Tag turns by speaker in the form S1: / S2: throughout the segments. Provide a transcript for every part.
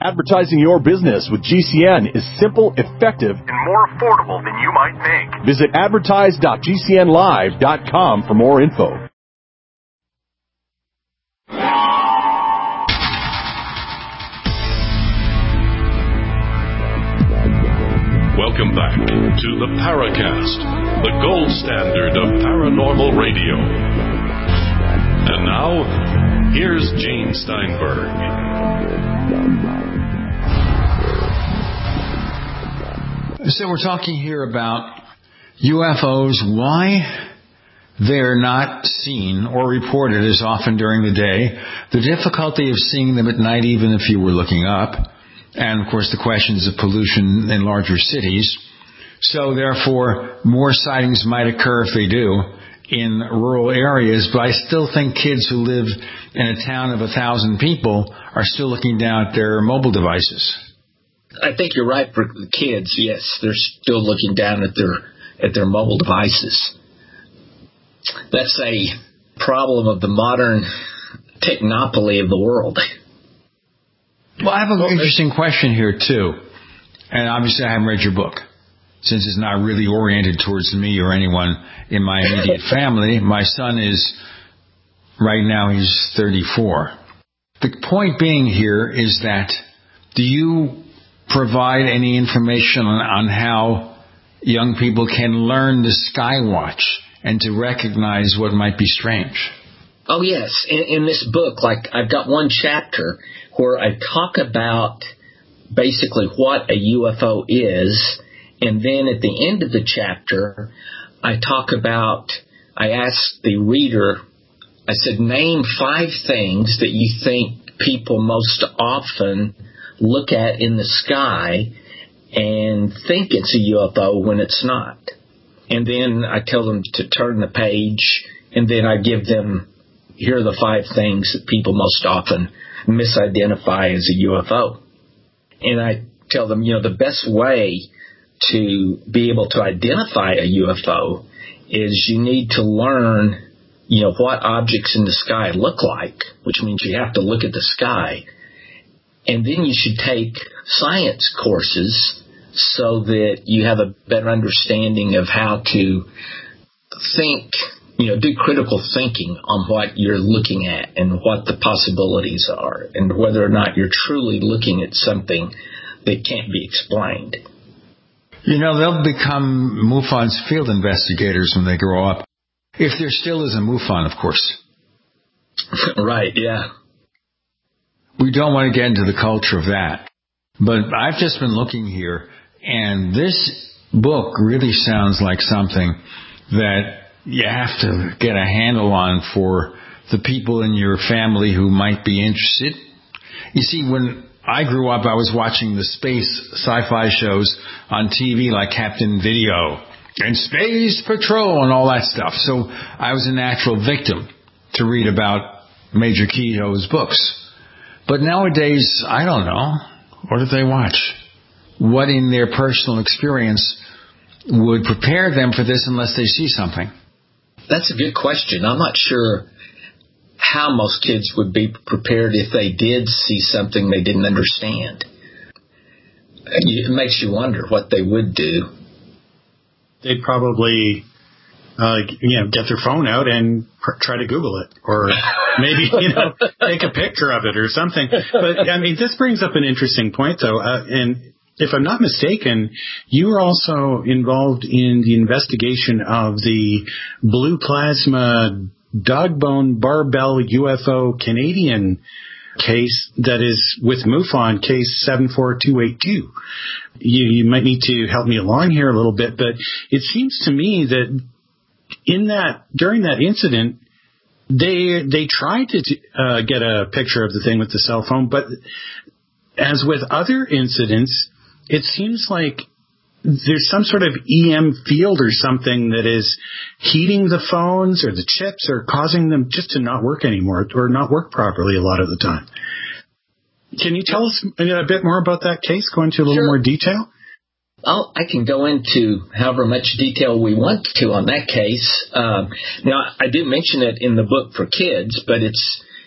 S1: Advertising your business with GCN is simple, effective, and more affordable than you might think. Visit advertise.gcnlive.com for more info.
S2: Welcome back to the Paracast, the gold standard of paranormal radio. And now, here's Gene Steinberg.
S3: So we're talking here about UFOs, why they're not seen or reported as often during the day, the difficulty of seeing them at night even if you were looking up, and of course the questions of pollution in larger cities. So therefore, more sightings might occur if they do in rural areas, but I still think kids who live in a town of 1,000 people are still looking down at their mobile devices.
S4: I think you're right for the kids. Yes, they're still looking down at their mobile devices. That's a problem of the modern technopoly of the world.
S3: Well, I have an interesting question here too, and obviously I haven't read your book, since it's not really oriented towards me or anyone in my immediate family. My son is, right now he's 34. The point being here is that, do you provide any information on how young people can learn to sky watch and to recognize what might be strange?
S4: Oh, yes. In this book, like I've got one chapter where I talk about basically what a UFO is, and then at the end of the chapter, I ask the reader, I said, name 5 things that you think people most often look at in the sky and think it's a UFO when it's not. And then I tell them to turn the page, and then I give them, here are the 5 things that people most often misidentify as a UFO. And I tell them, the best way to be able to identify a UFO is you need to learn, what objects in the sky look like, which means you have to look at the sky. And then you should take science courses so that you have a better understanding of how to think, do critical thinking on what you're looking at and what the possibilities are and whether or not you're truly looking at something that can't be explained.
S3: They'll become MUFON's field investigators when they grow up. If there still is a MUFON, of course.
S4: Right, yeah.
S3: We don't want to get into the culture of that. But I've just been looking here, and this book really sounds like something that you have to get a handle on for the people in your family who might be interested. You see, when I grew up, I was watching the space sci-fi shows on TV like Captain Video and Space Patrol and all that stuff. So I was a natural victim to read about Major Kehoe's books. But nowadays, I don't know. What do they watch? What in their personal experience would prepare them for this unless they see something?
S4: That's a good question. I'm not sure how most kids would be prepared if they did see something they didn't understand. It makes you wonder what they would do.
S5: They'd probably get their phone out and try to Google it, or maybe take a picture of it or something. But this brings up an interesting point, though, and if I'm not mistaken, you were also involved in the investigation of the blue plasma dogbone barbell UFO Canadian case that is with MUFON, case 74282. You might need to help me along here a little bit, but it seems to me that during that incident, they tried to get a picture of the thing with the cell phone, but as with other incidents, it seems like there's some sort of EM field or something that is heating the phones or the chips or causing them just to not work anymore or not work properly a lot of the time. Can you tell us a bit more about that case? Go into a little more detail?
S4: I can go into however much detail we want to on that case. Now, I do mention it in the book for kids, but it's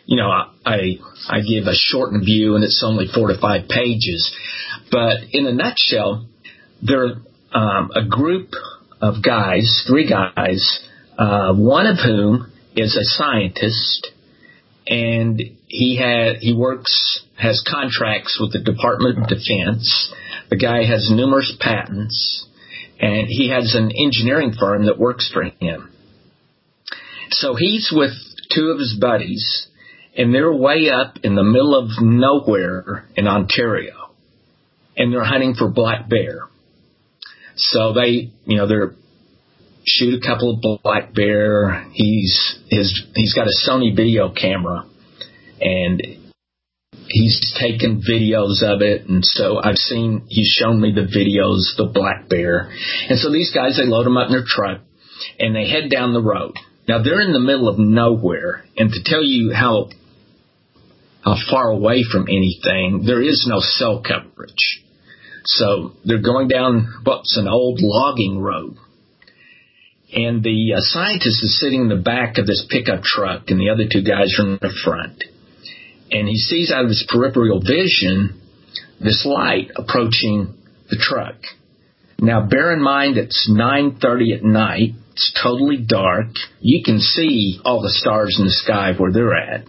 S4: I give a shortened view, and it's only 4 to 5 pages. But in a nutshell, they're a group of guys, 3 guys, one of whom is a scientist, and he has contracts with the Department of Defense. The guy has numerous patents, and he has an engineering firm that works for him. So he's with 2 of his buddies, and they're way up in the middle of nowhere in Ontario, and they're hunting for black bear. So they're shoot a couple of black bear. He's got a Sony video camera, and he's taken videos of it. And so he's shown me the videos of the black bear. And so these guys, they load them up in their truck, and they head down the road. Now they're in the middle of nowhere, and to tell you how far away from anything, there is no cell coverage. So they're going down what's an old logging road. And the scientist is sitting in the back of this pickup truck, and the other 2 guys are in the front. And he sees out of his peripheral vision this light approaching the truck. Now, bear in mind it's 9:30 at night. It's totally dark. You can see all the stars in the sky where they're at.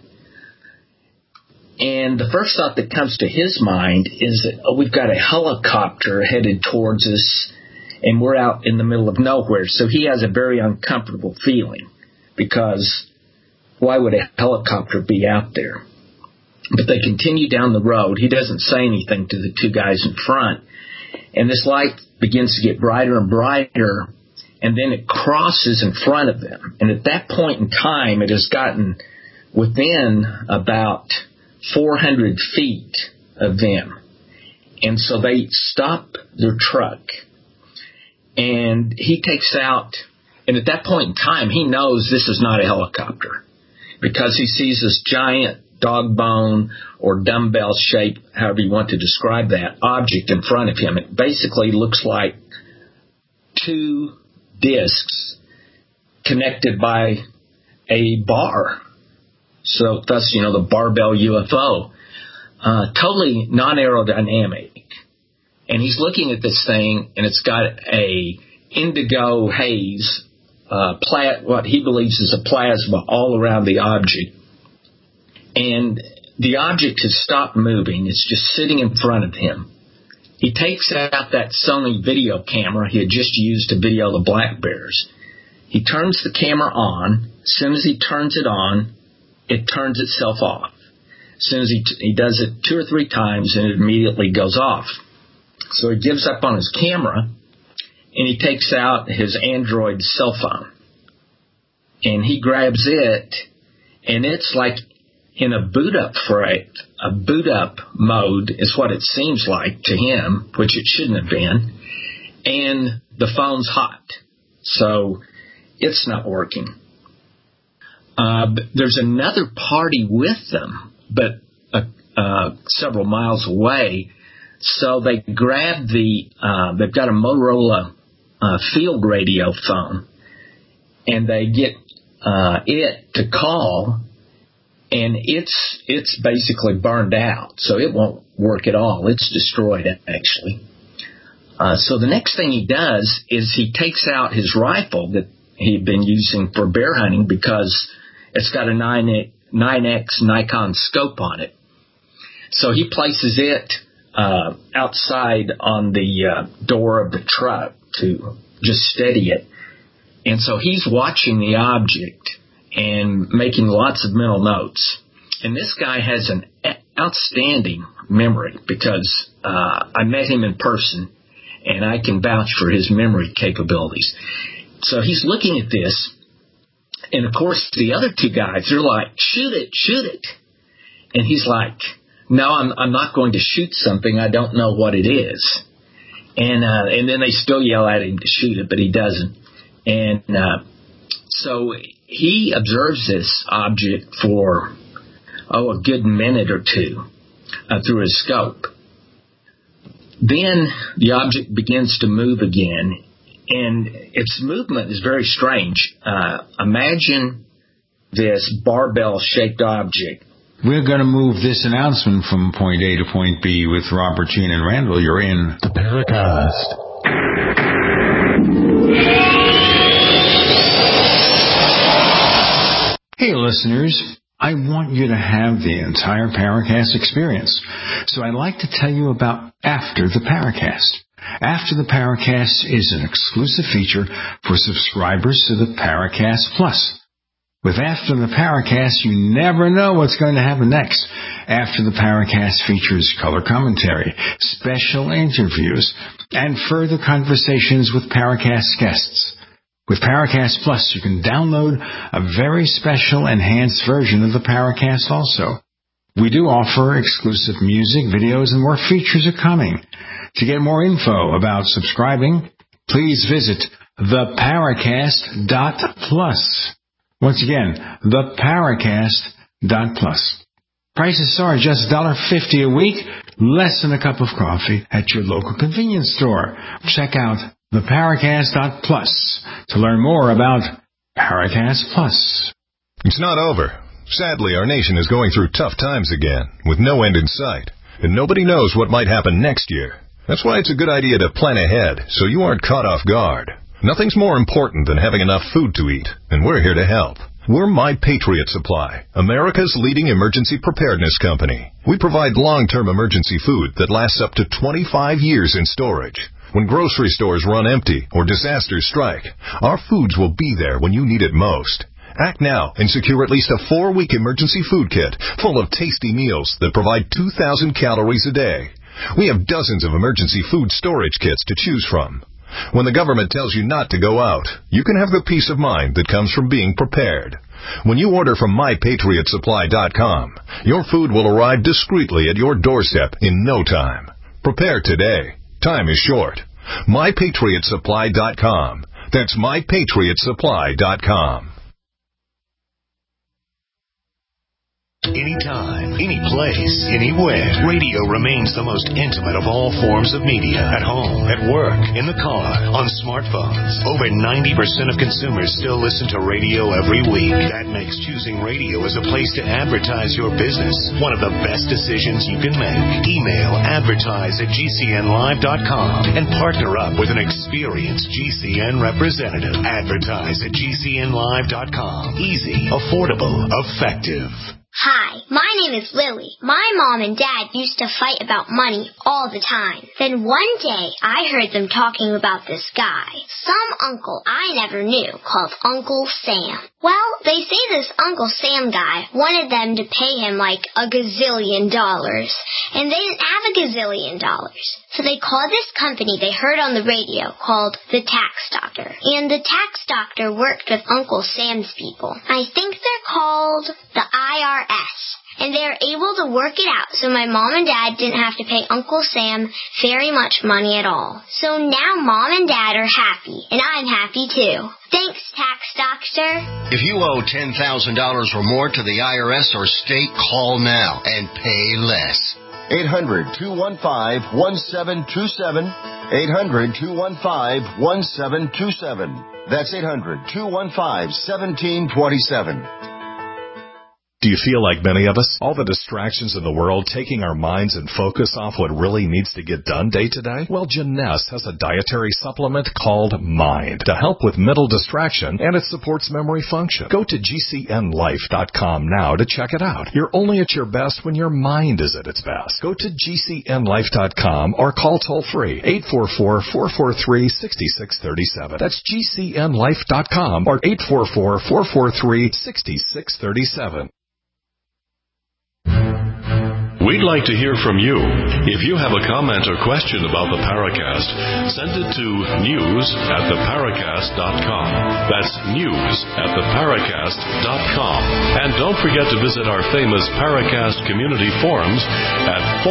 S4: And the first thought that comes to his mind is that, we've got a helicopter headed towards us, and we're out in the middle of nowhere. So he has a very uncomfortable feeling, because why would a helicopter be out there? But they continue down the road. He doesn't say anything to the 2 guys in front. And this light begins to get brighter and brighter, and then it crosses in front of them. And at that point in time, it has gotten within about 400 feet of them. And so they stop their truck, and he takes out, and at that point in time, he knows this is not a helicopter, because he sees this giant dog bone or dumbbell shape, however you want to describe that, object in front of him. It basically looks like 2 discs connected by a bar. So thus, the barbell UFO. Totally non-aerodynamic. And he's looking at this thing, and it's got a indigo haze, what he believes is a plasma all around the object. And the object has stopped moving. It's just sitting in front of him. He takes out that Sony video camera he had just used to video the black bears. He turns the camera on. As soon as he turns it on, it turns itself off. As soon as he does it 2 or 3 times, and it immediately goes off. So he gives up on his camera, and he takes out his Android cell phone. And he grabs it, and it's like in a boot up mode is what it seems like to him, which it shouldn't have been. And the phone's hot, so it's not working. There's another party with them, but several miles away. So they grab they've got a Motorola field radio phone, and they get it to call, and it's basically burned out, so it won't work at all. It's destroyed, actually. So the next thing he does is he takes out his rifle that he'd been using for bear hunting, because it's got a 9X Nikon scope on it. So he places it outside on the door of the truck to just steady it. And so he's watching the object and making lots of mental notes. And this guy has an outstanding memory, because I met him in person, and I can vouch for his memory capabilities. So he's looking at this, and of course the other 2 guys, they're like, shoot it. And he's like, no, I'm not going to shoot something. I don't know what it is. And then they still yell at him to shoot it, but he doesn't. And so he observes this object for, a good minute or 2 through his scope. Then the object begins to move again, and its movement is very strange. Imagine this barbell-shaped object
S3: We're going to move this announcement from point A to point B with Robert, Gene, and Randall. You're in
S1: the Paracast.
S3: Hey, listeners. I want you to have the entire Paracast experience. So I'd like to tell you about After the Paracast. After the Paracast is an exclusive feature for subscribers to the Paracast Plus. With After the Paracast, you never know what's going to happen next. After the Paracast features color commentary, special interviews, and further conversations with Paracast guests. With Paracast Plus, you can download a very special enhanced version of the Paracast also. We do offer exclusive music, videos, and more features are coming. To get more info about subscribing, please visit theparacast.plus. Once again, theparacast.plus. Prices are just $1.50 a week, less than a cup of coffee at your local convenience store. Check out theparacast.plus to learn more about Paracast Plus.
S6: It's not over. Sadly, our nation is going through tough times again, with no end in sight, and nobody knows what might happen next year. That's why it's a good idea to plan ahead so you aren't caught off guard. Nothing's more important than having enough food to eat, and we're here to help. We're My Patriot Supply, America's leading emergency preparedness company. We provide long-term emergency food that lasts up to 25 years in storage. When grocery stores run empty or disasters strike, our foods will be there when you need it most. Act now and secure at least a 4-week emergency food kit full of tasty meals that provide 2,000 calories a day. We have dozens of emergency food storage kits to choose from. When the government tells you not to go out, you can have the peace of mind that comes from being prepared. When you order from MyPatriotSupply.com, your food will arrive discreetly at your doorstep in no time. Prepare today. Time is short. MyPatriotSupply.com. That's MyPatriotSupply.com.
S7: Anytime, any place, anywhere. Radio remains the most intimate of all forms of media. At home, at work, in the car, on smartphones. Over 90% of consumers still listen to radio every week. That makes choosing radio as a place to advertise your business one of the best decisions you can make. Email advertise@gcnlive.com and partner up with an experienced GCN representative. Advertise@gcnlive.com. Easy, affordable, effective.
S8: Hi, my name is Lily. My mom and dad used to fight about money all the time. Then one day, I heard them talking about this guy, some uncle I never knew, called Uncle Sam. Well, they say this Uncle Sam guy wanted them to pay him like $1 gazillion, and they didn't have $1 gazillion. So they called this company they heard on the radio called the Tax Doctor. And the Tax Doctor worked with Uncle Sam's people. I think they're called the IRS. And they were able to work it out so my mom and dad didn't have to pay Uncle Sam very much money at all. So now mom and dad are happy, and I'm happy too. Thanks, Tax Doctor.
S9: If you owe $10,000 or more to the IRS or state, call now and pay less. 800-215-1727. 800-215-1727. That's 800-215-1727.
S1: Do you feel like many of us? All the distractions in the world taking our minds and focus off what really needs to get done day to day? Well, Janess has a dietary supplement called Mind to help with mental distraction, and it supports memory function. Go to GCNlife.com now to check it out. You're only at your best when your mind is at its best. Go to GCNlife.com or call toll-free 844-443-6637. That's GCNlife.com or 844-443-6637.
S2: We'd like to hear from you. If you have a comment or question about the Paracast, send it to news@theparacast.com. That's news@theparacast.com. And don't forget to visit our famous Paracast community forums at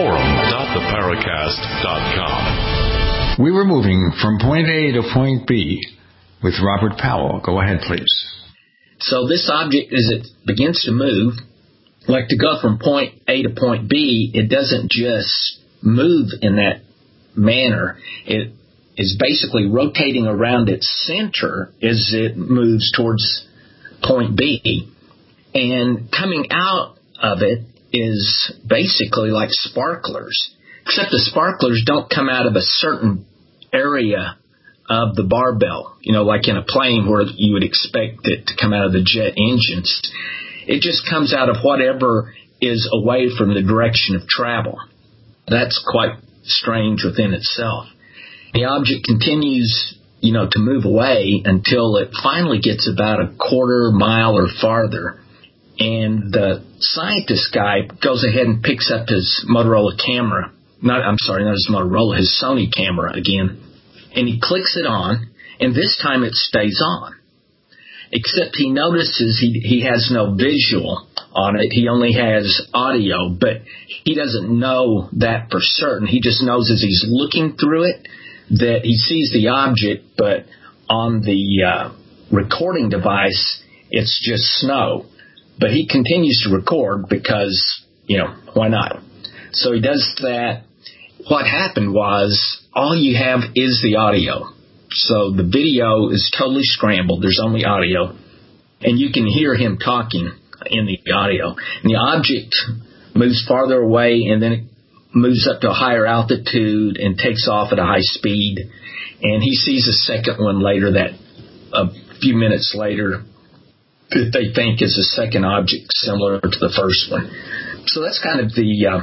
S2: forum.theparacast.com.
S3: We were moving from point A to point B with Robert Powell. Go ahead, please.
S4: So this object, as it begins to move, like to go from point A to point B, it doesn't just move in that manner. It is basically rotating around its center as it moves towards point B. And coming out of it is basically like sparklers, except the sparklers don't come out of a certain area of the barbell, like in a plane where you would expect it to come out of the jet engines. It just comes out of whatever is away from the direction of travel. That's quite strange within itself. The object continues, to move away until it finally gets about a quarter mile or farther. And the scientist guy goes ahead and picks up his Motorola camera. Not his Motorola, his Sony camera again. And he clicks it on, and this time it stays on. Except he notices he has no visual on it. He only has audio, but he doesn't know that for certain. He just knows as he's looking through it that he sees the object, but on the recording device, it's just snow. But he continues to record because, why not? So he does that. What happened was all you have is the audio. So the video is totally scrambled. There's only audio. And you can hear him talking in the audio. And the object moves farther away, and then it moves up to a higher altitude and takes off at a high speed. And he sees a second one later, that a few minutes later, that they think is a second object similar to the first one. So that's kind of the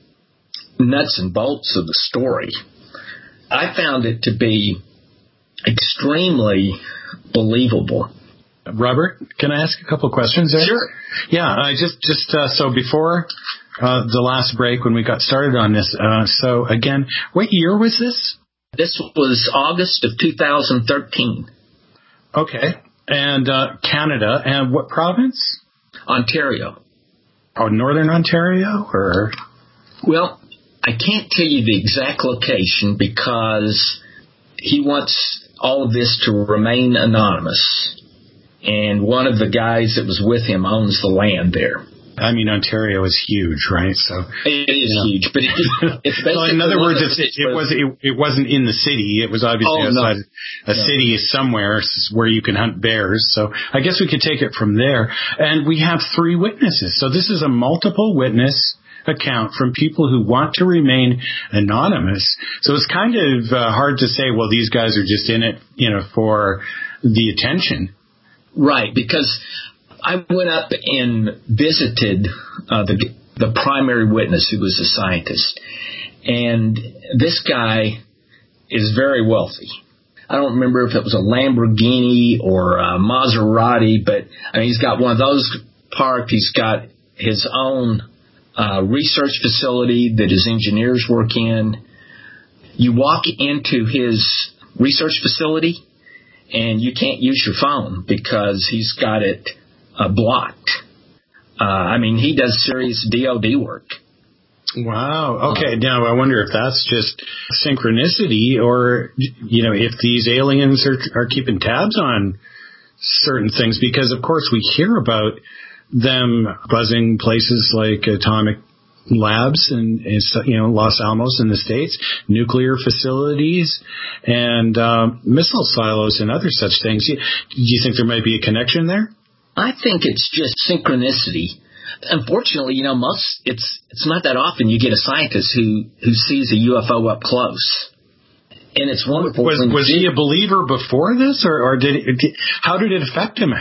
S4: nuts and bolts of the story. I found it to be extremely believable.
S5: Robert, can I ask a couple of questions there?
S4: Sure.
S5: Yeah, I just so before the last break when we got started on this, so again, what year was this?
S4: This was August of 2013.
S5: Okay. And Canada, and what province?
S4: Ontario.
S5: Oh, Northern Ontario, or?
S4: Well, I can't tell you the exact location because he wants all of this to remain anonymous. And one of the guys that was with him owns the land there.
S5: I mean, Ontario is huge, right? So
S4: it is huge, but it's basically.
S5: Well, in other words, it wasn't in the city. It was obviously outside a city somewhere where you can hunt bears. So I guess we could take it from there. And we have 3 witnesses. So this is a multiple witness account from people who want to remain anonymous. So it's kind of hard to say, well, these guys are just in it, for the attention.
S4: Right, because I went up and visited the primary witness, who was a scientist. And this guy is very wealthy. I don't remember if it was a Lamborghini or a Maserati, but he's got one of those parked. He's got his own research facility that his engineers work in. You walk into his research facility, and you can't use your phone because he's got it blocked. He does serious DOD work.
S5: Wow. Okay. Now I wonder if that's just synchronicity, or if these aliens are keeping tabs on certain things, because of course we hear about them buzzing places like atomic labs and Los Alamos in the States, nuclear facilities, and missile silos and other such things. Do you think there might be a connection there?
S4: I think it's just synchronicity. Unfortunately, it's not that often you get a scientist who sees a UFO up close. And it's wonderful.
S5: Was he a believer before this, or how did it affect him?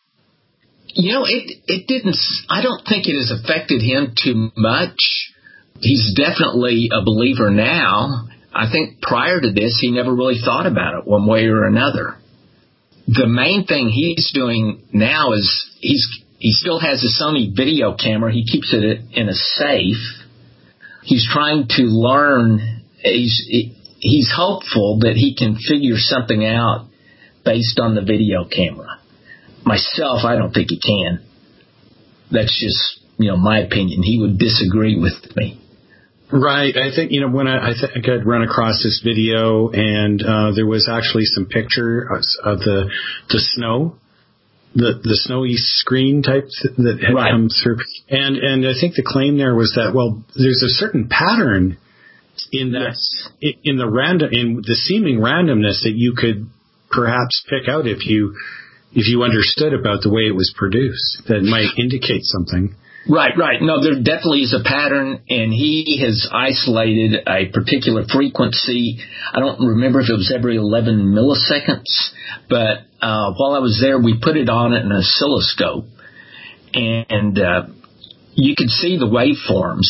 S4: It didn't. I don't think it has affected him too much. He's definitely a believer now. I think prior to this, he never really thought about it one way or another. The main thing he's doing now is he still has a Sony video camera. He keeps it in a safe. He's trying to learn. He's hopeful that he can figure something out based on the video camera. Myself, I don't think he can. That's just, my opinion. He would disagree with me.
S5: Right. I think, when I think I'd run across this video, and there was actually some picture of the snow, the snowy screen type that had come through. And I think the claim there was that, well, there's a certain pattern in that, in the seeming randomness that you could perhaps pick out if you understood about the way it was produced, that might indicate something.
S4: Right. No, there definitely is a pattern, and he has isolated a particular frequency. I don't remember if it was every 11 milliseconds, but while I was there, we put it on an oscilloscope, and you could see the waveforms,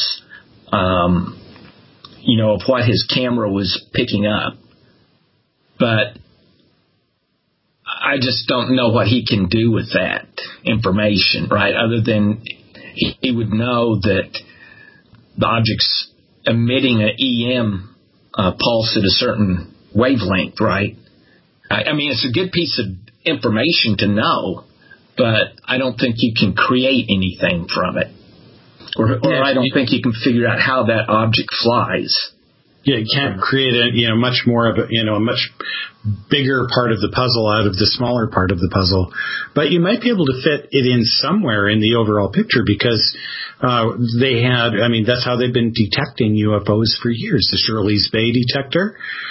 S4: of what his camera was picking up. But I just don't know what he can do with that information, right, other than he would know that the object's emitting an EM pulse at a certain wavelength, right? I mean, it's a good piece of information to know, but I don't think you can create anything from it. Or I don't think you can figure out how that object flies.
S5: Yeah, you can't create much more of a much bigger part of the puzzle out of the smaller part of the puzzle. But you might be able to fit it in somewhere in the overall picture because that's how they've been detecting UFOs for years. The Shirley's Bay detector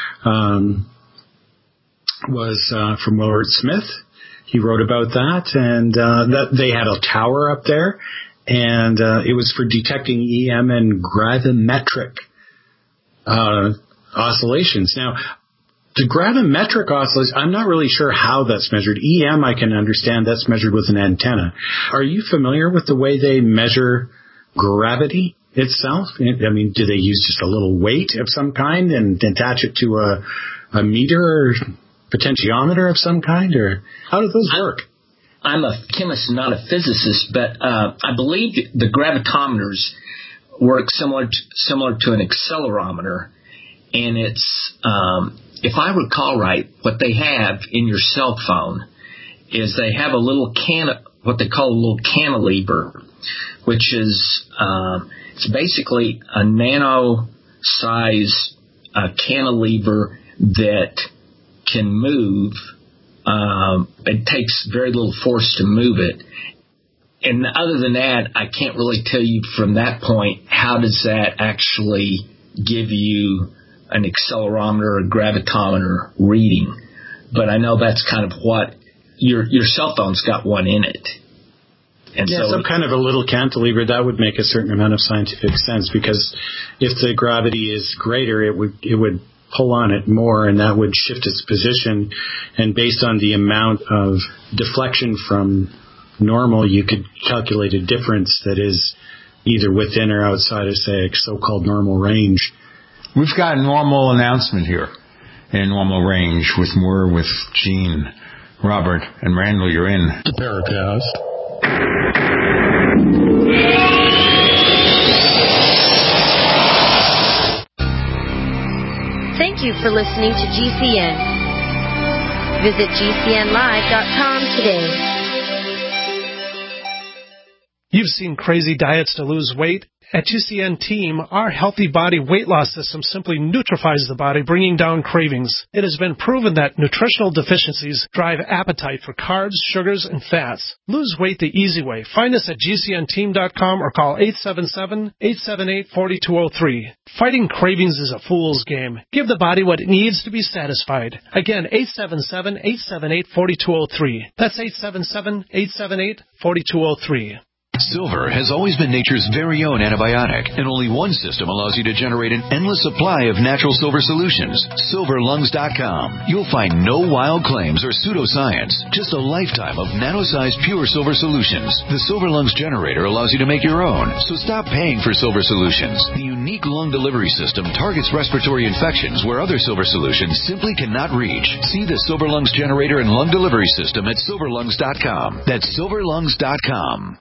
S5: was from Willard Smith. He wrote about that, and that they had a tower up there, and it was for detecting EM and gravimetric oscillations. Now, the gravimetric oscillations, I'm not really sure how that's measured. EM, I can understand that's measured with an antenna. Are you familiar with the way they measure gravity itself? I mean, do they use just a little weight of some kind and attach it to a meter or potentiometer of some kind? Or how do those work?
S4: I'm a chemist, not a physicist, but I believe the gravitometers work similar to an accelerometer, and it's if I recall right, what they have in your cell phone is they have a little what they call a little cantilever, which is it's basically a nano-size cantilever that can move. It takes very little force to move it. And other than that, I can't really tell you from that point, how does that actually give you an accelerometer or a gravitometer reading. But I know that's kind of what your cell phone's got one in it. And
S5: so some kind of a little cantilever, that would make a certain amount of scientific sense, because if the gravity is greater, it would pull on it more, and that would shift its position. And based on the amount of deflection from normal, you could calculate a difference that is either within or outside of, say, a so-called normal range.
S3: We've got a normal announcement here in normal range with Gene, Robert, and Randall. You're in
S2: the Paracast.
S10: Thank you for listening to GCN. Visit GCNlive.com today.
S11: You've seen crazy diets to lose weight. At GCN Team, our healthy body weight loss system simply neutralizes the body, bringing down cravings. It has been proven that nutritional deficiencies drive appetite for carbs, sugars, and fats. Lose weight the easy way. Find us at GCNteam.com or call 877-878-4203. Fighting cravings is a fool's game. Give the body what it needs to be satisfied. Again, 877-878-4203. That's 877-878-4203.
S12: Silver has always been nature's very own antibiotic, and only one system allows you to generate an endless supply of natural silver solutions. SilverLungs.com. You'll find no wild claims or pseudoscience, just a lifetime of nano-sized pure silver solutions. The Silver Lungs generator allows you to make your own, so stop paying for silver solutions. The unique lung delivery system targets respiratory infections where other silver solutions simply cannot reach. See the Silver Lungs generator and lung delivery system at SilverLungs.com. That's SilverLungs.com.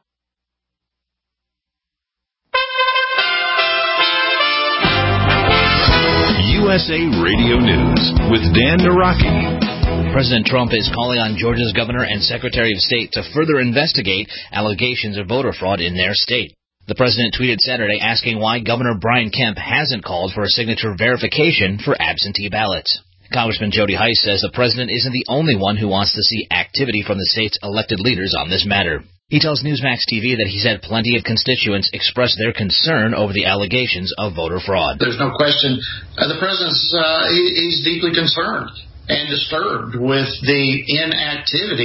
S2: USA Radio News with Dan Naraki.
S13: President Trump is calling on Georgia's governor and Secretary of State to further investigate allegations of voter fraud in their state. The president tweeted Saturday asking why Governor Brian Kemp hasn't called for a signature verification for absentee ballots. Congressman Jody Hice says the president isn't the only one who wants to see activity from the state's elected leaders on this matter. He tells Newsmax TV that he's had plenty of constituents express their concern over the allegations of voter fraud.
S14: There's no question the president's he's deeply concerned and disturbed with the inactivity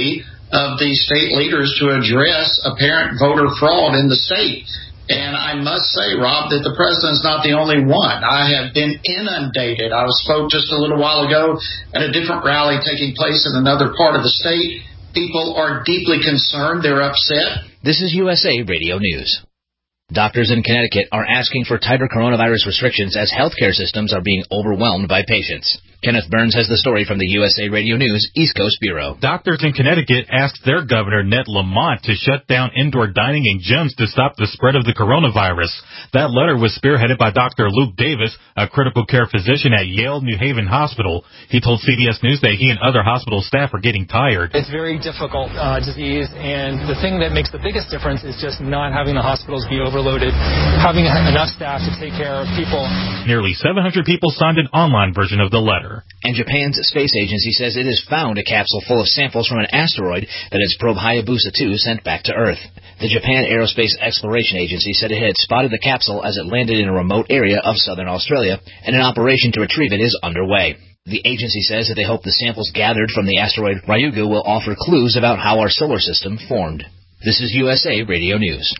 S14: of the state leaders to address apparent voter fraud in the state. And I must say, Rob, that the president's not the only one. I have been inundated. I spoke just a little while ago at a different rally taking place in another part of the state. People are deeply concerned. They're upset.
S13: This is USA Radio News. Doctors in Connecticut are asking for tighter coronavirus restrictions as healthcare systems are being overwhelmed by patients. Kenneth Burns has the story from the USA Radio News East Coast Bureau.
S15: Doctors in Connecticut asked their governor, Ned Lamont, to shut down indoor dining and gyms to stop the spread of the coronavirus. That letter was spearheaded by Dr. Luke Davis, a critical care physician at Yale New Haven Hospital. He told CBS News that he and other hospital staff are getting tired.
S16: It's a very difficult disease, and the thing that makes the biggest difference is just not having the hospitals be overloaded, having enough staff to take care of people.
S15: Nearly 700 people signed an online version of the letter.
S13: And Japan's space agency says it has found a capsule full of samples from an asteroid that its probe Hayabusa 2 sent back to Earth. The Japan Aerospace Exploration Agency said it had spotted the capsule as it landed in a remote area of southern Australia, and an operation to retrieve it is underway. The agency says that they hope the samples gathered from the asteroid Ryugu will offer clues about how our solar system formed. This is USA Radio News.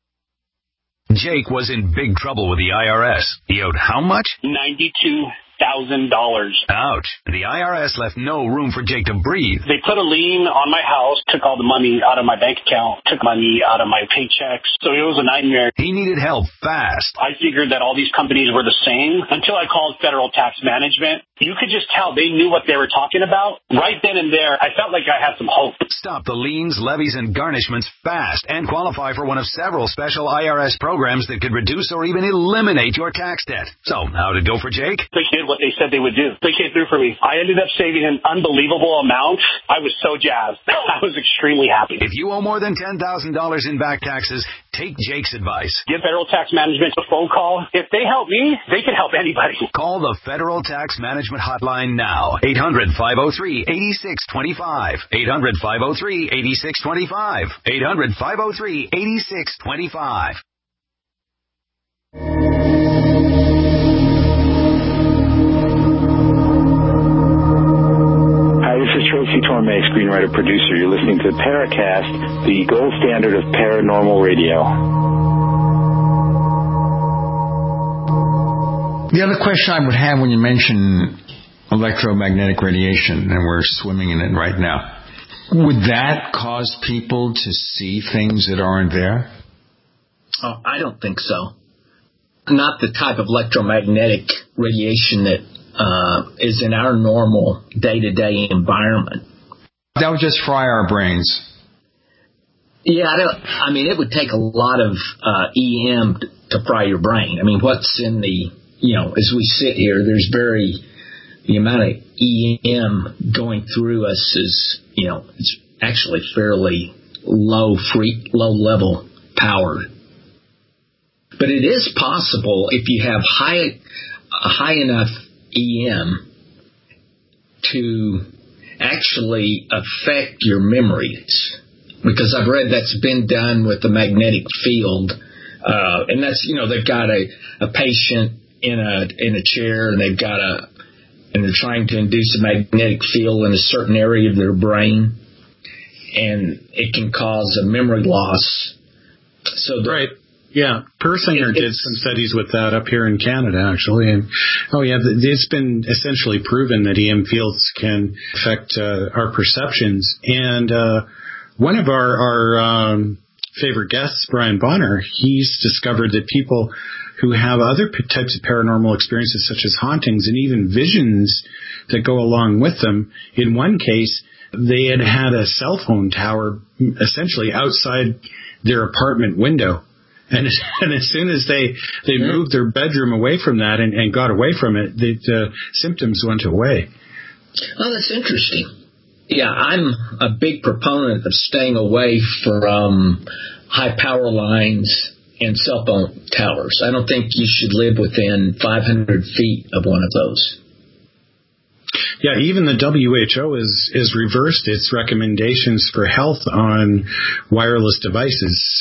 S17: Jake was in big trouble with the IRS. He owed how much?
S18: $92,000.
S17: Ouch. The IRS left no room for Jake to breathe.
S18: They put a lien on my house, took all the money out of my bank account, took money out of my paychecks. So it was a nightmare.
S17: He needed help fast.
S18: I figured that all these companies were the same until I called Federal Tax Management. You could just tell they knew what they were talking about. Right then and there, I felt like I had some hope.
S17: Stop the liens, levies, and garnishments fast and qualify for one of several special IRS programs that could reduce or even eliminate your tax debt. So, how'd it go for Jake?
S18: They did what they said they would do. They came through for me. I ended up saving an unbelievable amount. I was so jazzed. I was extremely happy.
S17: If you owe more than $10,000 in back taxes, take Jake's advice.
S18: Give Federal Tax Management a phone call. If they help me, they can help anybody.
S17: Call the Federal Tax Management hotline now. 800-503-8625. 800-503-8625. 800-503-8625.
S19: Tracy Torme, screenwriter, producer. You're listening to Paracast, the gold standard of paranormal radio.
S3: The other question I would have when you mention electromagnetic radiation, and we're swimming in it right now, would that cause people to see things that aren't there?
S4: Oh, I don't think so. Not the type of electromagnetic radiation that is in our normal day-to-day environment.
S3: That would just fry our brains.
S4: Yeah, it would take a lot of EM to fry your brain. I mean, what's in the, as we sit here, the amount of EM going through us is, it's actually fairly low level power. But it is possible if you have high enough EM to actually affect your memories, because I've read that's been done with the magnetic field, and that's they've got a patient in a chair, and they're trying to induce a magnetic field in a certain area of their brain, and it can cause a memory loss. So
S5: right. Yeah, Persinger did some studies with that up here in Canada, actually. And, it's been essentially proven that EM fields can affect our perceptions. And one of our favorite guests, Brian Bonner, he's discovered that people who have other types of paranormal experiences, such as hauntings and even visions that go along with them, in one case, they had a cell phone tower essentially outside their apartment window. And as soon as they moved their bedroom away from that and got away from it, the symptoms went away.
S4: Oh, that's interesting. Yeah, I'm a big proponent of staying away from high power lines and cell phone towers. I don't think you should live within 500 feet of one of those.
S5: Yeah, even the WHO is reversed its recommendations for health on wireless devices.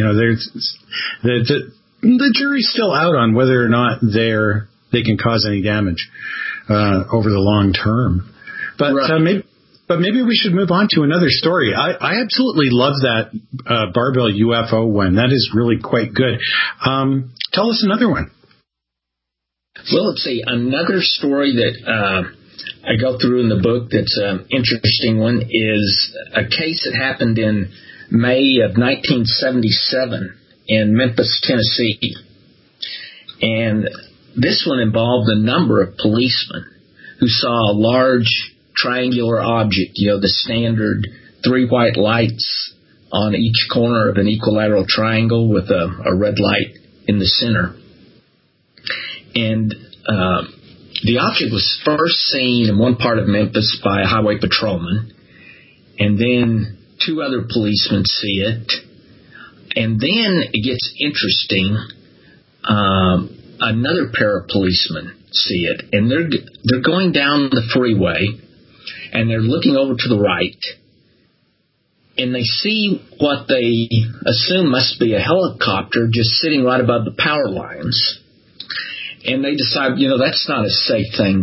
S5: The jury's still out on whether or not they can cause any damage over the long term. But right. But maybe we should move on to another story. I absolutely love that barbell UFO one. That is really quite good. Tell us another one.
S4: Well, let's see. Another story that I go through in the book that's an interesting one is a case that happened in May of 1977 in Memphis, Tennessee. And this one involved a number of policemen who saw a large triangular object, the standard 3 white lights on each corner of an equilateral triangle with a red light in the center. And the object was first seen in one part of Memphis by a highway patrolman, and then 2 other policemen see it. And then it gets interesting. Another pair of policemen see it, and they're going down the freeway, and they're looking over to the right, and they see what they assume must be a helicopter just sitting right above the power lines. And they decide, that's not a safe thing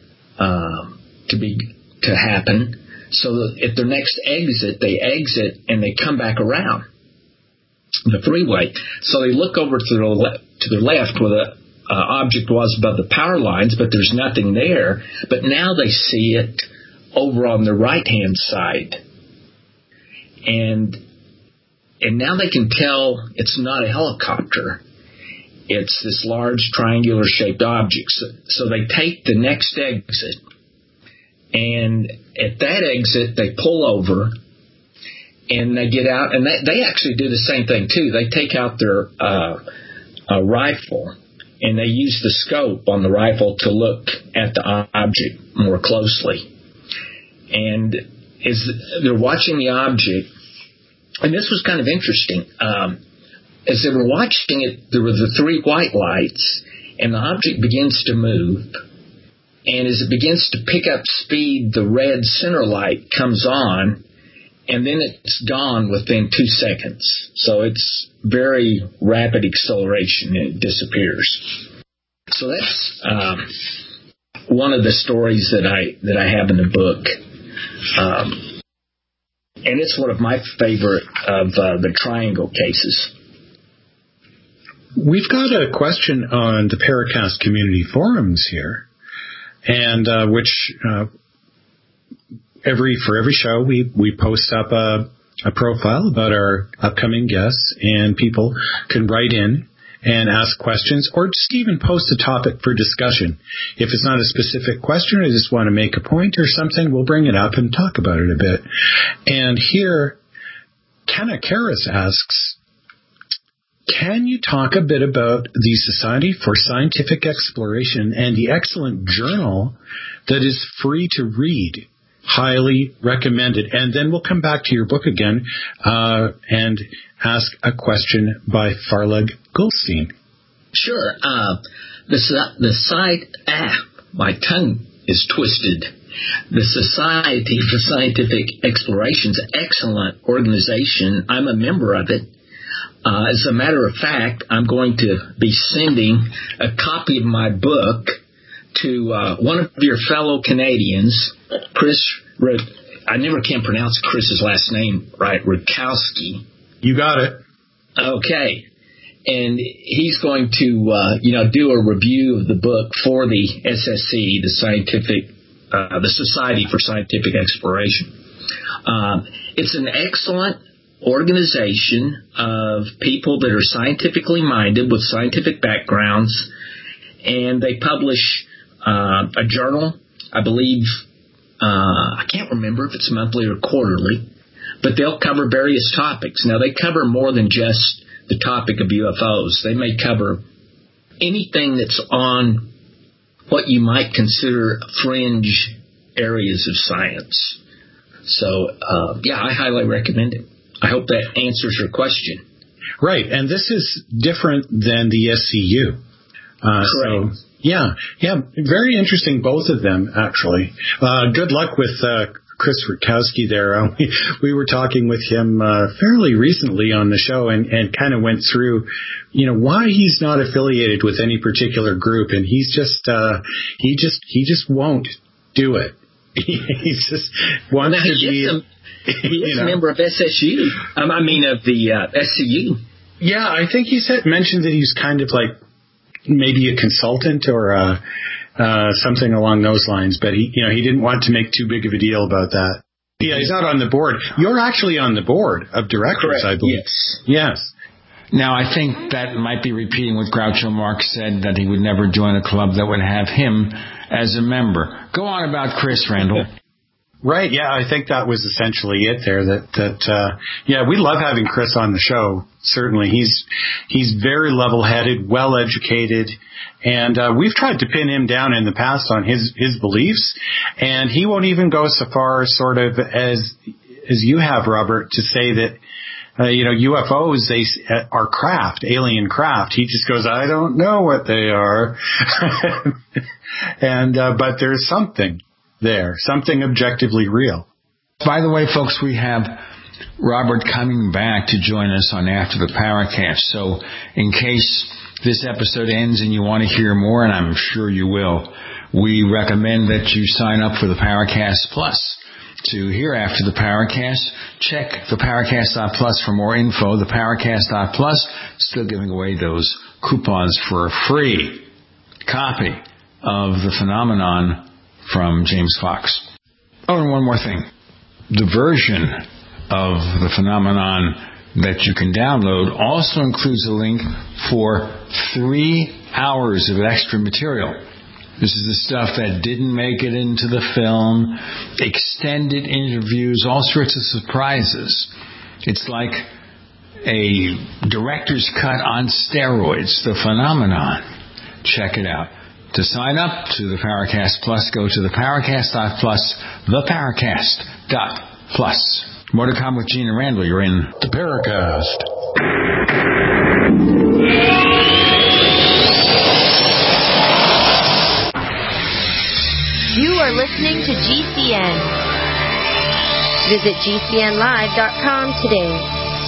S4: to happen. So at their next exit, they exit and they come back around the freeway. So they look over to their left where the object was above the power lines, but there's nothing there. But now they see it over on the right-hand side. And now they can tell it's not a helicopter. It's this large triangular-shaped object. So they take the next exit, and at that exit, they pull over, and they get out, and they actually do the same thing, too. They take out their rifle, and they use the scope on the rifle to look at the object more closely. And as they're watching the object, and this was kind of interesting, as they were watching it, there were the 3 white lights, and the object begins to move. And as it begins to pick up speed, the red center light comes on, and then it's gone within 2 seconds. So it's very rapid acceleration, and it disappears. So that's one of the stories that I have in the book. And it's one of my favorite of the triangle cases.
S5: We've got a question on the Paracast community forums here, and which for every show we post up a profile about our upcoming guests, and people can write in and ask questions, or just even post a topic for discussion. If it's not a specific question, I just want to make a point or something, we'll bring it up and talk about it a bit. And here, Kenna Karras asks, can you talk a bit about the Society for Scientific Exploration and the excellent journal that is free to read? Highly recommended. And then we'll come back to your book again and ask a question by Farlag Goldstein.
S4: Sure. The site, my tongue is twisted. The Society for Scientific Exploration is an excellent organization. I'm a member of it. As a matter of fact, I'm going to be sending a copy of my book to one of your fellow Canadians, Chris. I never can pronounce Chris's last name right. Rudkowski.
S5: You got it.
S4: Okay, and he's going to do a review of the book for the SSE, the Society for Scientific Exploration. It's an excellent organization of people that are scientifically minded with scientific backgrounds, and they publish a journal, I believe. I can't remember if it's monthly or quarterly, but they'll cover various topics. Now, they cover more than just the topic of UFOs. They may cover anything that's on what you might consider fringe areas of science. So, I highly recommend it. I hope that answers your question.
S5: Right, and this is different than the SCU.
S4: Correct.
S5: So, yeah, very interesting, both of them, actually. Good luck with Chris Rudkowski there. We were talking with him fairly recently on the show and kind of went through, why he's not affiliated with any particular group, and he's just he just won't do it. He just wants to be...
S4: He is a member of SSU. I mean, of the SCU.
S5: Yeah, I think he mentioned that he's kind of like maybe a consultant or something along those lines. But he didn't want to make too big of a deal about that. Yeah, he's not on the board. You're actually on the board of directors, correct. I believe. Yes.
S3: Now, I think that might be repeating what Groucho Marx said, that he would never join a club that would have him as a member. Go on about Chris, Randall.
S5: Right, yeah, I think that was essentially it there. We love having Chris on the show. Certainly, he's very level-headed, well-educated, and we've tried to pin him down in the past on his beliefs, and he won't even go so far, sort of as you have, Robert, to say that UFOs are craft, alien craft. He just goes, I don't know what they are, but there's something there, something objectively real.
S3: By the way, folks, we have Robert coming back to join us on After the Paracast. So in case this episode ends and you want to hear more, and I'm sure you will, we recommend that you sign up for the Paracast Plus. To hear After the Paracast, check the Paracast.plus for more info. The Paracast.plus still giving away those coupons for a free copy of The Phenomenon from James Fox. Oh, and one more thing. The version of The Phenomenon that you can download also includes a link for 3 hours of extra material. This is the stuff that didn't make it into the film, extended interviews, all sorts of surprises. It's like a director's cut on steroids, The Phenomenon. Check it out. To sign up to the Paracast Plus, go to the Paracast.plus, the Paracast.plus. More to come with Gene and Randall. You're in the Paracast.
S10: You are listening to GCN. Visit GCNlive.com today.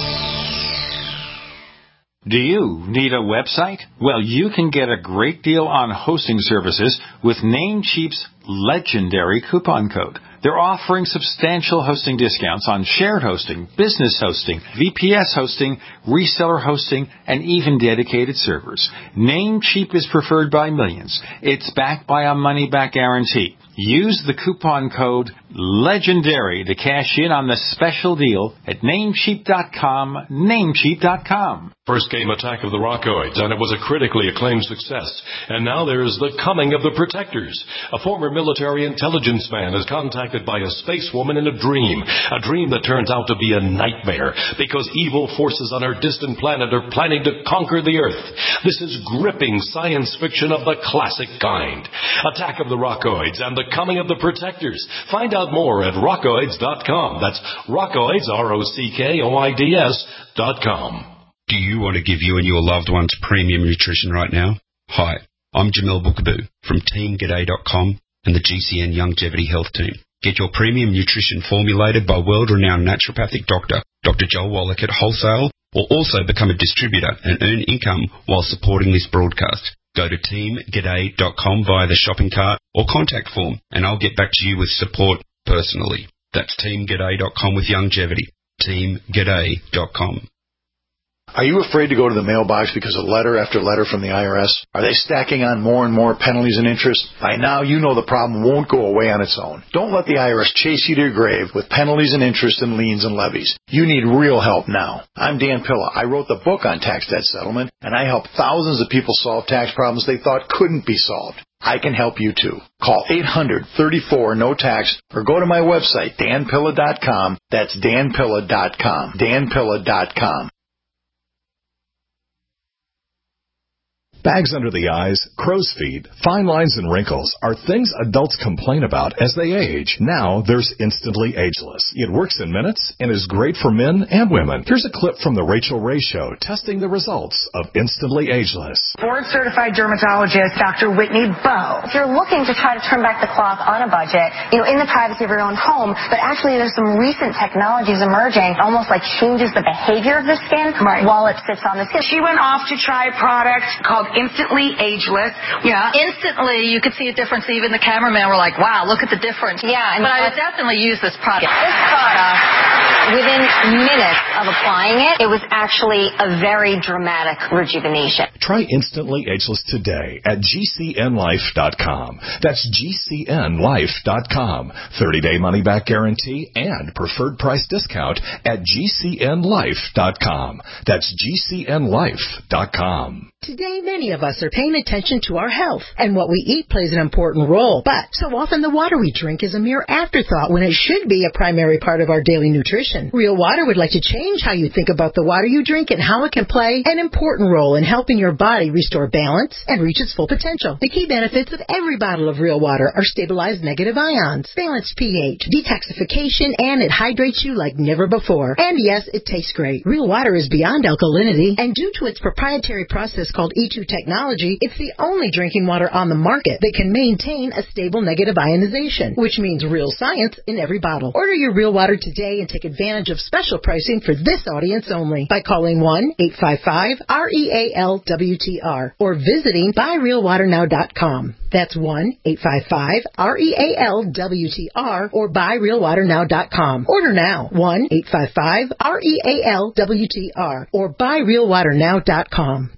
S3: Do you need a website? Well, you can get a great deal on hosting services with Namecheap's legendary coupon code. They're offering substantial hosting discounts on shared hosting, business hosting, VPS hosting, reseller hosting, and even dedicated servers. Namecheap is preferred by millions. It's backed by a money-back guarantee. Use the coupon code LEGENDARY to cash in on the special deal at Namecheap.com, Namecheap.com.
S2: First came Attack of the Rockoids, and it was a critically acclaimed success. And now there's The Coming of the Protectors. A former military intelligence man is contacted by a space woman in a dream that turns out to be a nightmare because evil forces on her distant planet are planning to conquer the Earth. This is gripping science fiction of the classic kind. Attack of the Rockoids and The Coming of the Protectors. Find out more at rockoids.com. That's Rockoids, ROCKOIDS.com.
S20: Do you want to give you and your loved ones premium nutrition right now? Hi, I'm Jamil Bookaboo from TeamGaday.com and the GCN Longevity Health Team. Get your premium nutrition formulated by world-renowned naturopathic doctor, Dr. Joel Wallach at Wholesale, or also become a distributor and earn income while supporting this broadcast. Go to TeamGaday.com via the shopping cart or contact form, and I'll get back to you with support personally. That's TeamGaday.com with longevity. TeamGaday.com.
S21: Are you afraid to go to the mailbox because of letter after letter from the IRS? Are they stacking on more and more penalties and interest? By now, you know the problem won't go away on its own. Don't let the IRS chase you to your grave with penalties and interest and liens and levies. You need real help now. I'm Dan Pilla. I wrote the book on tax debt settlement, and I helped thousands of people solve tax problems they thought couldn't be solved. I can help you too. Call 800-34-NO-TAX or go to my website, danpilla.com. That's danpilla.com. danpilla.com.
S1: Bags under the eyes, crow's feet, fine lines, and wrinkles are things adults complain about as they age. Now there's Instantly Ageless. It works in minutes and is great for men and women. Here's a clip from the Rachel Ray Show testing the results of Instantly Ageless.
S22: Board-certified dermatologist Dr. Whitney Bowe. If you're looking to try to turn back the clock on a budget, in the privacy of your own home, but actually there's some recent technologies emerging, almost like changes the behavior of the skin while it sits on the skin.
S23: She went off to try a product called
S22: called Instantly Ageless. Yeah. Instantly, you could see a difference. Even the cameraman were like, wow, look at the difference. Yeah. But I would definitely use this product. This product, within minutes of applying it, it was actually a very dramatic rejuvenation.
S1: Try Instantly Ageless today at GCNlife.com. That's GCNlife.com. 30-day money-back guarantee and preferred price discount at GCNlife.com. That's GCNlife.com.
S6: Today, many of us are paying attention to our health, and what we eat plays an important role. But so often the water we drink is a mere afterthought when it should be a primary part of our daily nutrition. Real Water would like to change how you think about the water you drink and how it can play an important role in helping your body restore balance and reach its full potential. The key benefits of every bottle of Real Water are stabilized negative ions, balanced pH, detoxification, and it hydrates you like never before. And yes, it tastes great. Real Water is beyond alkalinity, and due to its proprietary process called E2 technology, it's the only drinking water on the market that can maintain a stable negative ionization, which means real science in every bottle. Order your Real Water today and take advantage of special pricing for this audience only by calling 1-855-REAL-WTR or visiting buyrealwaternow.com. That's 1-855-REAL-WTR or buyrealwaternow.com. Order now. 1-855-REAL-WTR or buyrealwaternow.com.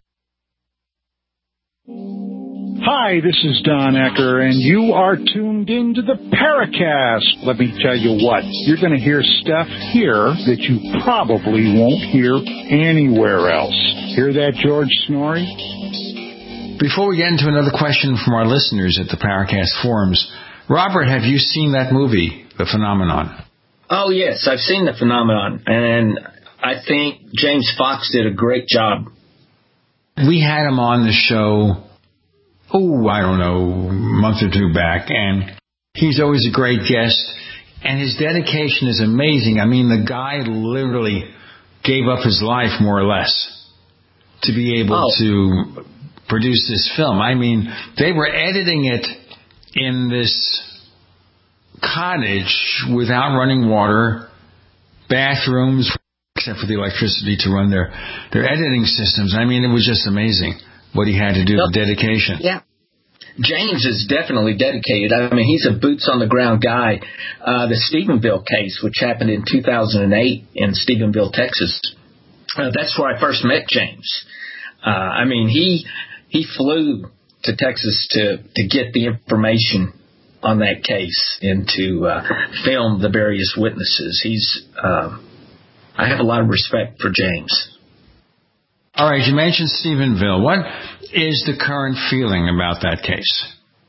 S7: Hi, this is Don Ecker, and you are tuned into the Paracast. Let me tell you what, you're going to hear stuff here that you probably won't hear anywhere else. Hear that, George Snorri?
S3: Before we get into another question from our listeners at the Paracast forums, Robert, have you seen that movie, The Phenomenon?
S4: Oh, yes, I've seen The Phenomenon, and I think James Fox did a great job.
S3: We had him on the show, a month or two back, and he's always a great guest, and his dedication is amazing. I mean, the guy literally gave up his life, more or less, to be able to produce this film. I mean, they were editing it in this cottage without running water, bathrooms, except for the electricity to run their editing systems. I mean, it was just amazing what he had to do, the dedication.
S4: Yeah. James is definitely dedicated. I mean, he's a boots-on-the-ground guy. The Stephenville case, which happened in 2008 in Stephenville, Texas, that's where I first met James. I mean, he flew to Texas to get the information on that case and to film the various witnesses. I have a lot of respect for James.
S3: All right, you mentioned Stephenville. What is the current feeling about that case?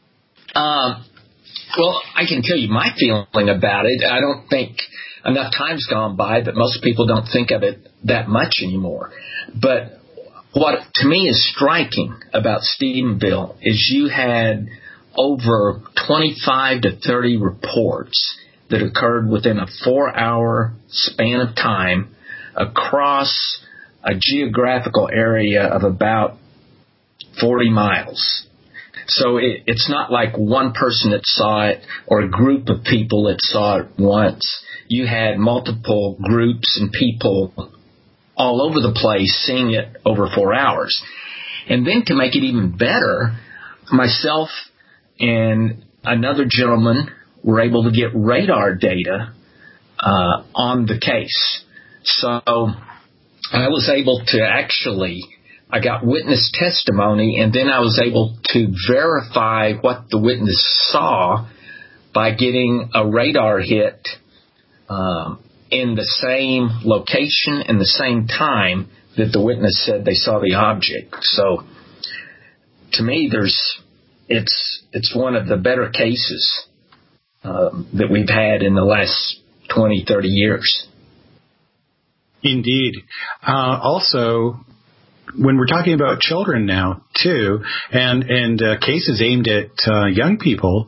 S4: Well, I can tell you my feeling about it. I don't think enough time's gone by that most people don't think of it that much anymore. But what to me is striking about Stephenville is you had over 25 to 30 reports that occurred within a 4-hour span of time across a geographical area of about 40 miles. So it's not like one person that saw it or a group of people that saw it once. You had multiple groups and people all over the place seeing it over 4 hours. And then to make it even better, myself and another gentleman were able to get radar data on the case. So I was able to I got witness testimony, and then I was able to verify what the witness saw by getting a radar hit in the same location and the same time that the witness said they saw the object. So to me, it's one of the better cases that we've had in the last 20, 30 years.
S5: Indeed. Also, when we're talking about children now, too, and cases aimed at young people,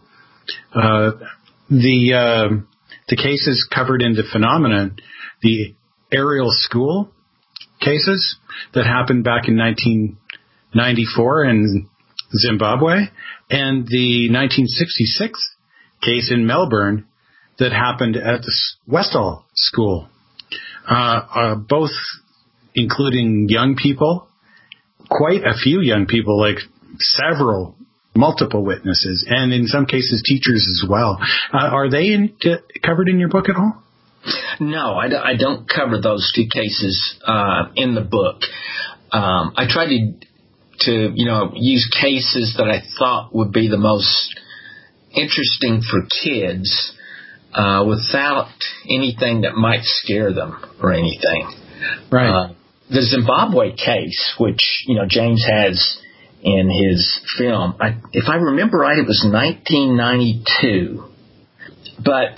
S5: the cases covered in The Phenomenon, the Ariel School cases that happened back in 1994 in Zimbabwe, and the 1966 case in Melbourne that happened at the Westall School, both including young people quite a few young people, like multiple witnesses, and in some cases teachers as well. Are they covered in your book at all?
S4: No, I don't cover those two cases in the book. I tried to use cases that I thought would be the most interesting for kids without anything that might scare them or anything.
S5: Right.
S4: The Zimbabwe case, which James has in his film, if I remember right, it was 1992, but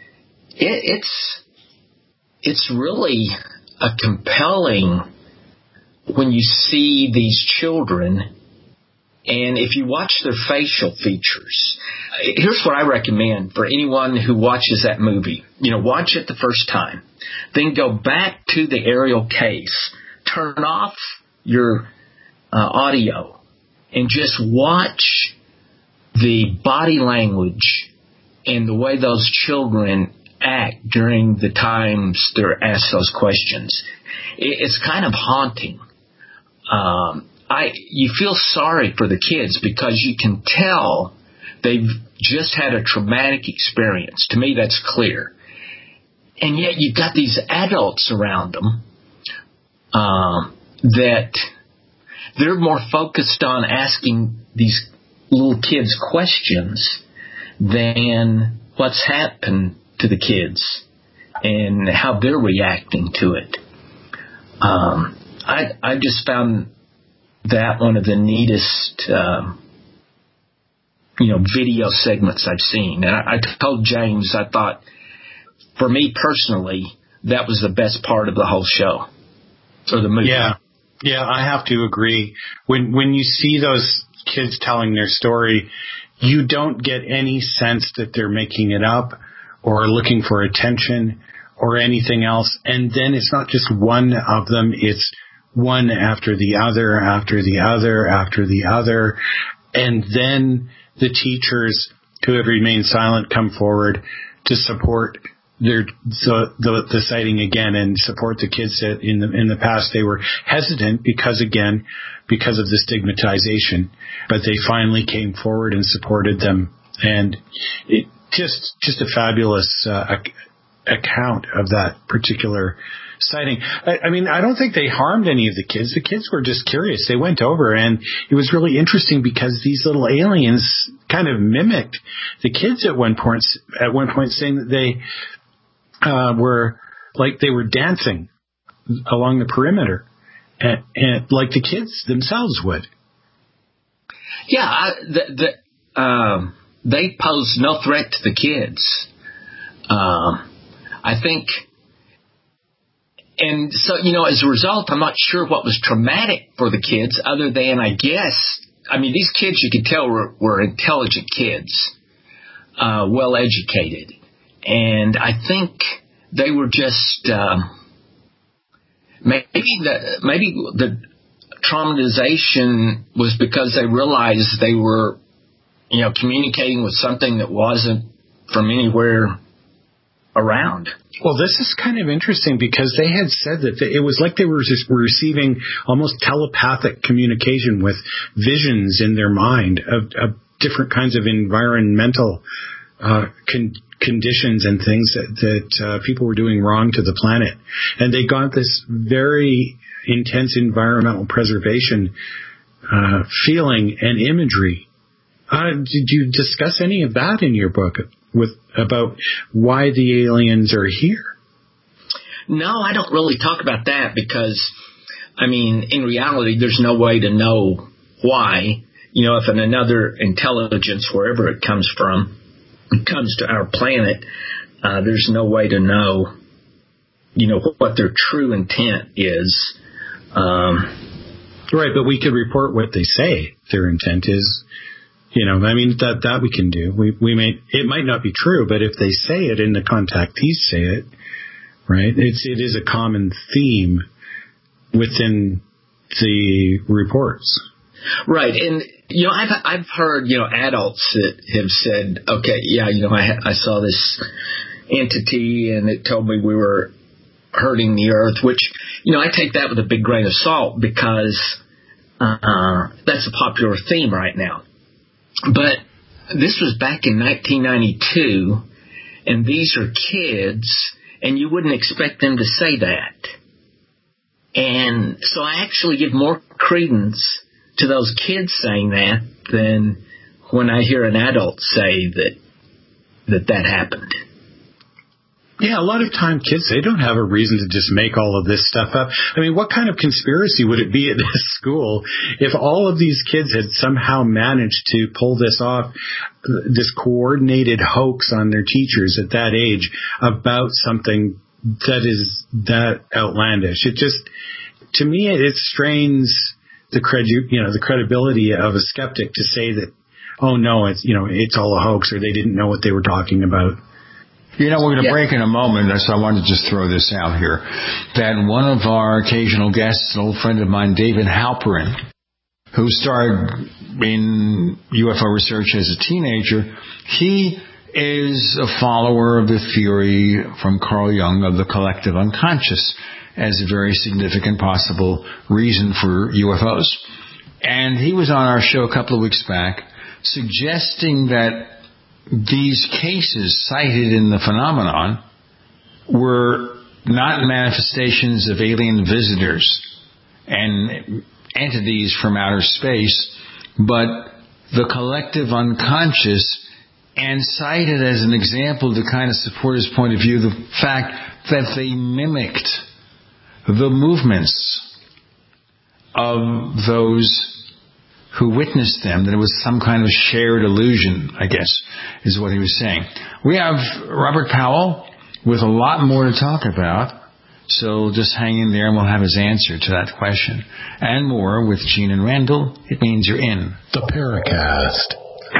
S4: it's really a compelling when you see these children, and if you watch their facial features. Here's what I recommend for anyone who watches that movie. Watch it the first time. Then go back to the Ariel case. Turn off your audio and just watch the body language and the way those children act during the times they're asked those questions. It's kind of haunting. You feel sorry for the kids because you can tell they've just had a traumatic experience. To me, that's clear. And yet you've got these adults around them that they're more focused on asking these little kids questions than what's happened to the kids and how they're reacting to it. I just found that one of the neatest, video segments I've seen. And I told James, I thought, for me personally, that was the best part of the whole show, or the movie.
S5: Yeah, I have to agree. When you see those kids telling their story, you don't get any sense that they're making it up or looking for attention or anything else. And then it's not just one of them, it's one after the other, after the other, after the other. And then the teachers who have remained silent come forward to support the sighting again and support the kids that in the past they were hesitant because of the stigmatization, but they finally came forward and supported them. And it just a fabulous account of that particular sighting. I mean, I don't think they harmed any of the kids. The kids were just curious. They went over, and it was really interesting because these little aliens kind of mimicked the kids at one point, saying that they were like they were dancing along the perimeter, and like the kids themselves would.
S4: Yeah, they pose no threat to the kids. I think. And so, as a result, I'm not sure what was traumatic for the kids other than, these kids you could tell were intelligent kids, well educated. And I think they were just, maybe the traumatization was because they realized they were, communicating with something that wasn't from anywhere around.
S5: Well, this is kind of interesting because they had said that it was like they were just receiving almost telepathic communication with visions in their mind of different kinds of environmental conditions and things that people were doing wrong to the planet. And they got this very intense environmental preservation feeling and imagery. Did you discuss any of that in your book about why the aliens are here?
S4: No, I don't really talk about that because, in reality, there's no way to know why. If another intelligence, wherever it comes from, comes to our planet, there's no way to know, what their true intent is.
S5: Right, but we could report what they say their intent is. That we can do. It might not be true, but if they say it and the contactees say it, right? It is a common theme within the reports.
S4: Right. And, I've heard, adults that have said, okay, yeah, I saw this entity and it told me we were hurting the earth, which, I take that with a big grain of salt because That's a popular theme right now. But this was back in 1992, and these are kids, and you wouldn't expect them to say that. And so I actually give more credence to those kids saying that than when I hear an adult say that happened.
S5: Yeah, a lot of time kids, they don't have a reason to just make all of this stuff up. I mean, what kind of conspiracy would it be at this school if all of these kids had somehow managed to pull this off, this coordinated hoax on their teachers at that age about something that is that outlandish? It just, to me, it strains the credibility of a skeptic to say that, oh no, it's all a hoax, or they didn't know what they were talking about.
S3: We're going to break in a moment, so I wanted to just throw this out here, that one of our occasional guests, an old friend of mine, David Halperin, who started in UFO research as a teenager, he is a follower of the theory from Carl Jung of the collective unconscious as a very significant possible reason for UFOs. And he was on our show a couple of weeks back suggesting that these cases cited in the phenomenon were not manifestations of alien visitors and entities from outer space, but the collective unconscious, and cited as an example to kind of support his point of view the fact that they mimicked the movements of those who witnessed them, that it was some kind of shared illusion, I guess, is what he was saying. We have Robert Powell with a lot more to talk about, so just hang in there and we'll have his answer to that question. And more with Gene and Randall. It means you're in
S1: the Paracast.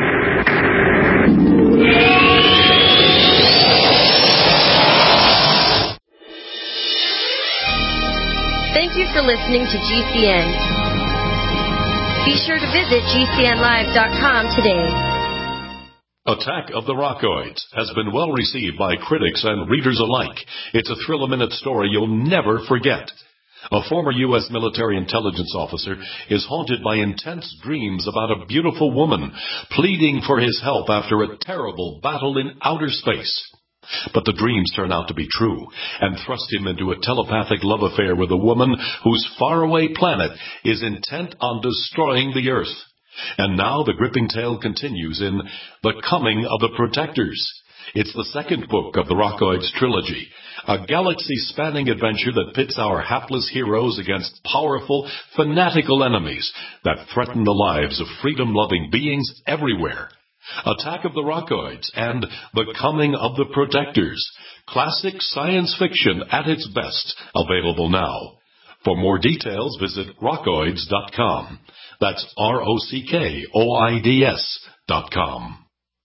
S10: Thank you for listening to GCN. Be sure to visit GCNlive.com today.
S2: Attack of the Rockoids has been well received by critics and readers alike. It's a thrill-a-minute story you'll never forget. A former U.S. military intelligence officer is haunted by intense dreams about a beautiful woman pleading for his help after a terrible battle in outer space. But the dreams turn out to be true and thrust him into a telepathic love affair with a woman whose faraway planet is intent on destroying the Earth. And now the gripping tale continues in The Coming of the Protectors. It's the second book of the Rockoids trilogy, a galaxy-spanning adventure that pits our hapless heroes against powerful, fanatical enemies that threaten the lives of freedom-loving beings everywhere. Attack of the Rockoids and The Coming of the Protectors. Classic science fiction at its best. Available now. For more details, visit rockoids.com. That's ROCKOIDS.com.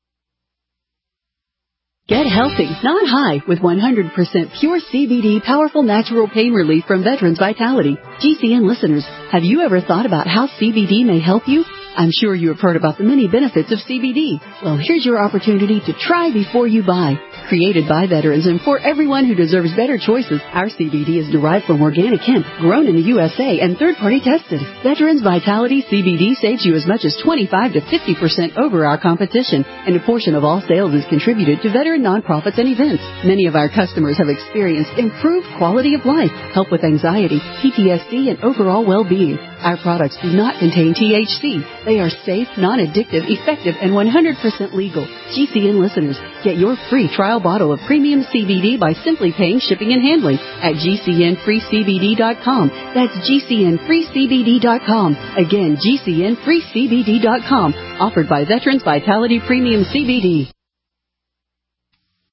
S8: Get healthy, not high, with 100% pure CBD powerful natural pain relief from Veterans Vitality. GCN listeners, have you ever thought about how CBD may help you? I'm sure you have heard about the many benefits of CBD. Well, here's your opportunity to try before you buy. Created by veterans and for everyone who deserves better choices, our CBD is derived from organic hemp, grown in the USA and third-party tested. Veterans Vitality CBD saves you as much as 25 to 50% over our competition, and a portion of all sales is contributed to veteran nonprofits and events. Many of our customers have experienced improved quality of life, help with anxiety, PTSD, and overall well-being. Our products do not contain THC. They are safe, non-addictive, effective, and 100% legal. GCN listeners, get your free trial bottle of premium CBD by simply paying shipping and handling at GCNFreeCBD.com. That's GCNFreeCBD.com. Again, GCNFreeCBD.com. Offered by Veterans Vitality Premium CBD.